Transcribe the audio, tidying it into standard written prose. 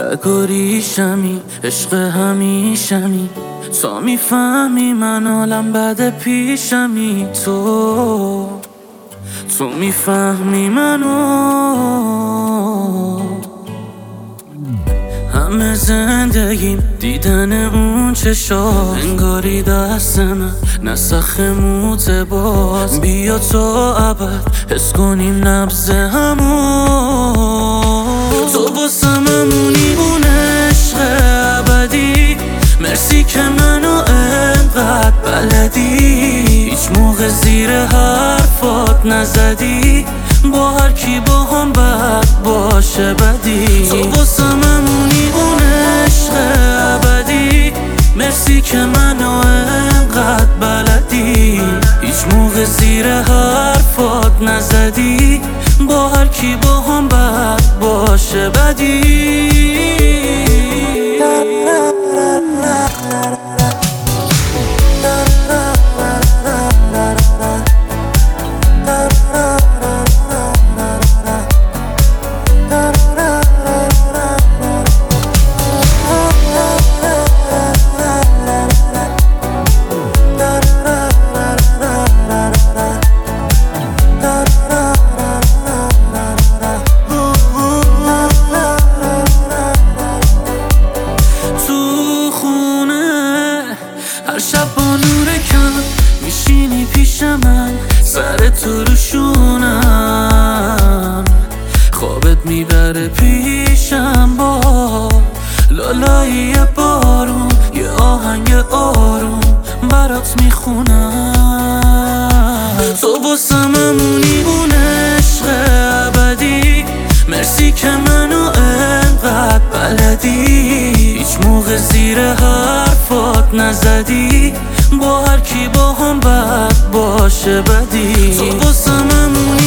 رگ و ریشمی، عشق همیشمی. تا میفهمی من حالم بد پیشمی، تو میفهمی منو. همه زندگیم دیدن اون چشا، انگاری دست من نسخ موت باز. بیا تا ابد حس کنیم نبض همون. تو باسم امونی اون عشق ابدی، مرسی که منو انقدر بلدی. هیچ موقع زیر حرفات نزدی، با هر کی با هم بد باشه بدی. تو باسم امونی اون عشق ابدی، مرسی که منو انقدر بلدی. هیچ موقع زیر حرفات نزدی، با هر کی با هم بد باشه بدی. هر شب با نور کم میشینی پیش من، سر تو روشونم. خوابت میبره پیشم با لالایی بارون، یه آهنگ آروم برات میخونم. تو باسم امونی اون عشق ابدی، مرسی که منو انقدر بلدی. هیچ موقع زیر حرفات نزدی، با هر کی با هم بد باشه بدی. تو باسم امونی